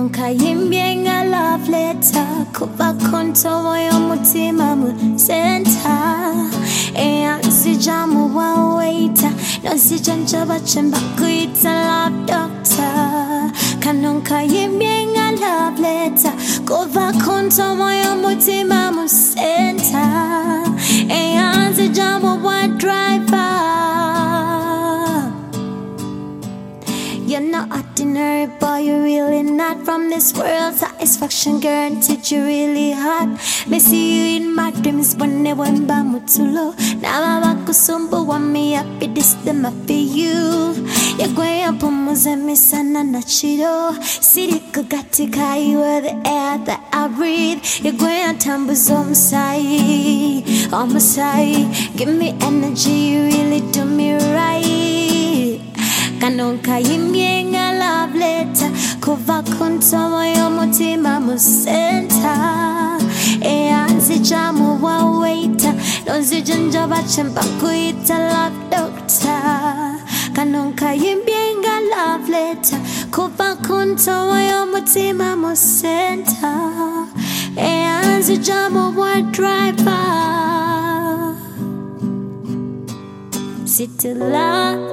Kanonka yimbyenga love letter kuva konto moyo mutima mu center eyanzija mu waiter nozija njaba chemba kuita love doctor Kanonka yimbyenga love letter kuva konto moyo mutima mu center eyanzija mu driver. You're not ordinary, boy, you're really not from this world. Satisfaction guaranteed, you're really hot. Me see you in my dreams, but never in Bamutulo. Now I'm kusumbu, want me happy, this them for you. You're going up on Mozambique, sana nachido. City Kagatika, you are the air that I breathe. You're going to Tambuzom Sai, on my side. Give me energy, you really do me right. Kanonka yimbyenga love letter kuva konto moyo mutima mu center eyanzija mu waiter nozija njaba chemba kuita love doctor Kanonka yimbyenga love letter kuva konto moyo mutima mu center eyanzija mu driver City love